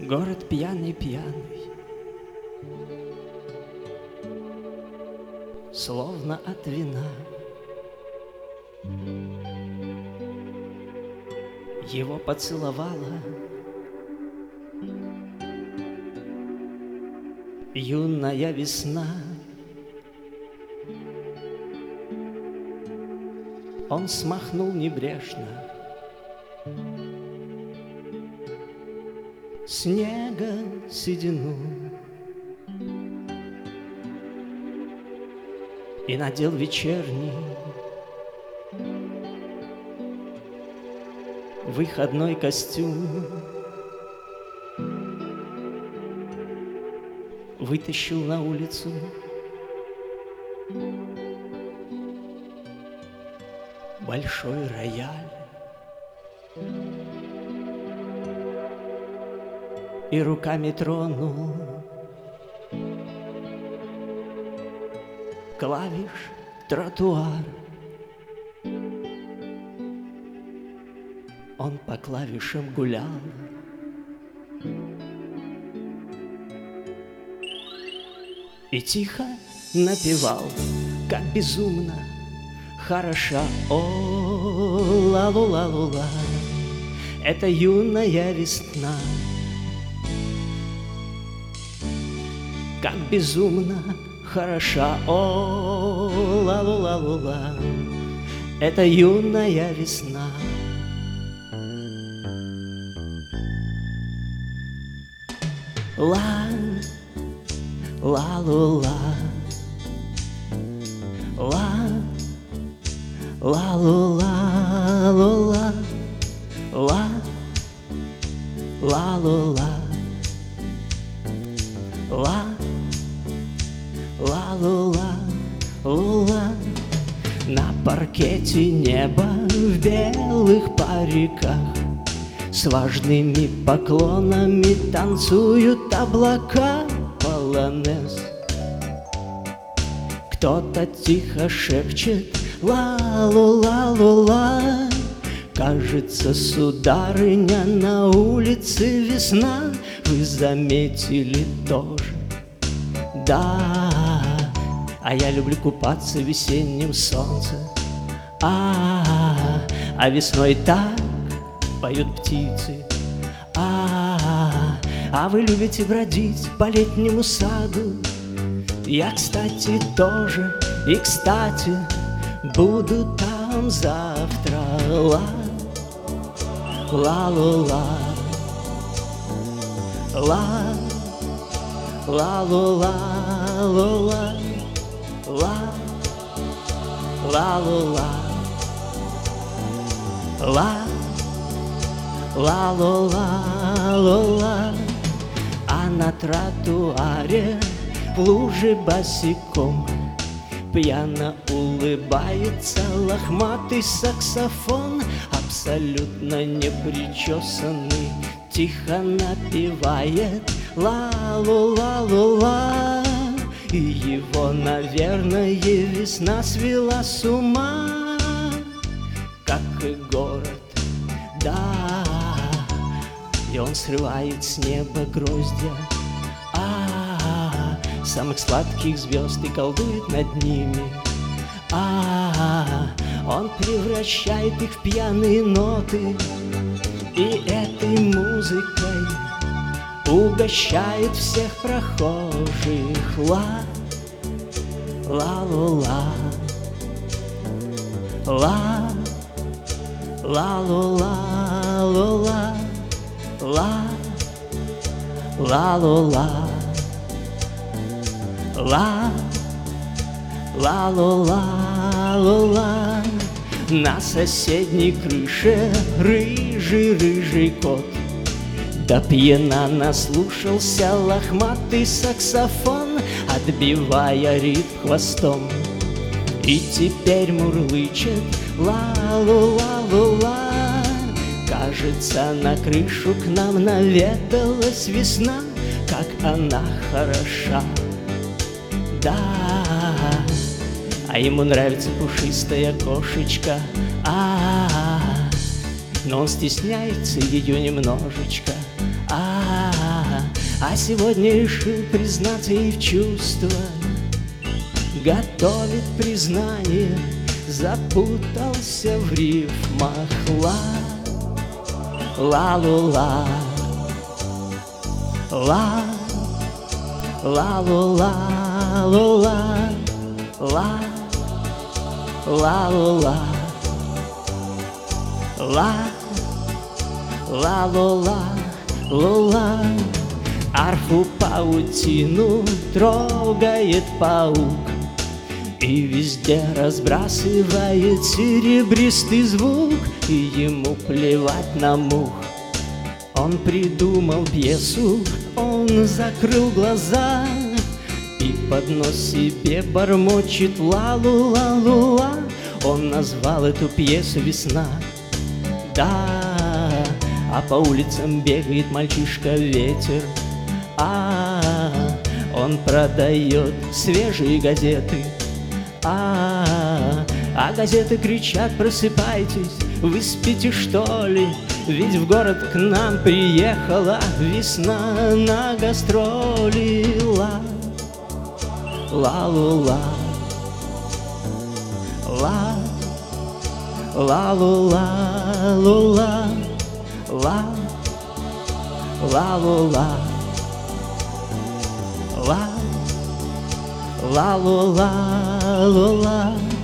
Город пьяный-пьяный, словно от вина. Его поцеловала юная весна. Он смахнул небрежно снега седину и надел вечерний выходной костюм. Вытащил на улицу большой рояль и руками тронул клавиш тротуар. Он по клавишам гулял и тихо напевал, как безумно хороша, о, ла-лу-ла-лу-ла, это юная весна. Как безумно хороша, о, ла-лу-ла-лу-ла, это юная весна. Ла, ла-лу-ла, ла, ла-лу-ла-лу-ла, ла, ла-лу-ла, ла, ла-лу-ла-лу-ла. На паркете небо в белых париках с важными поклонами танцуют облака полонез. Кто-то тихо шепчет ла-лу-ла-лу-ла. Кажется, сударыня, на улице весна. Вы заметили тоже? Да, а я люблю купаться в весеннем солнце. А весной так поют птицы. А вы любите бродить по летнему саду. Я, кстати, тоже, и, кстати, буду там завтра. Ла-ла-ла-ла, ла-ла-ла-ла-ла, ла-ла-ла-ла, ла-ла-ла-ла. А на тротуаре в луже босиком пьяно улыбается лохматый саксофон, абсолютно непричесанный, тихо напевает ла-лу-ла-лу-ла. И его, наверное, весна свела с ума, как и город, да. И он срывает с неба гроздья самых сладких звезд и колдует над ними. Он превращает их в пьяные ноты и этой музыкой угощает всех прохожих. Ла-ла-ла-ла, ла-ла-ла-ла-ла, ла-ла-ла-ла, ла-ла-ла-ла-ла. На соседней крыше рыжий кот до пьяна наслушался лохматый саксофон, отбивая ритм хвостом, и теперь мурлычет ла-лу-ла-лу-ла. Кажется, на крышу к нам наведалась весна, как она хороша, да. А ему нравится пушистая кошечка, но он стесняется ее немножечко. А сегодня решил признаться ей в чувства, готовит признание, запутался в рифмах. Ла-лу-ла, ла-лу-ла-лу-ла, ла-лу-ла, ла-лу-ла-лу-ла. Арфу паутину трогает паук, и везде разбрасывает серебристый звук, и ему плевать на мух. Он придумал пьесу, он закрыл глаза и под нос себе бормочет ла-лу-ла-лу-ла. Он назвал эту пьесу «Весна». Да, а по улицам бегает мальчишка-ветер. Он продает свежие газеты. А газеты кричат: просыпайтесь, вы спите что ли? Ведь в город к нам приехала весна на гастроли. Ла-лу-ла, ла-лу-ла-лу-ла, ла-лу-ла, ла-лу-ла-лу-ла.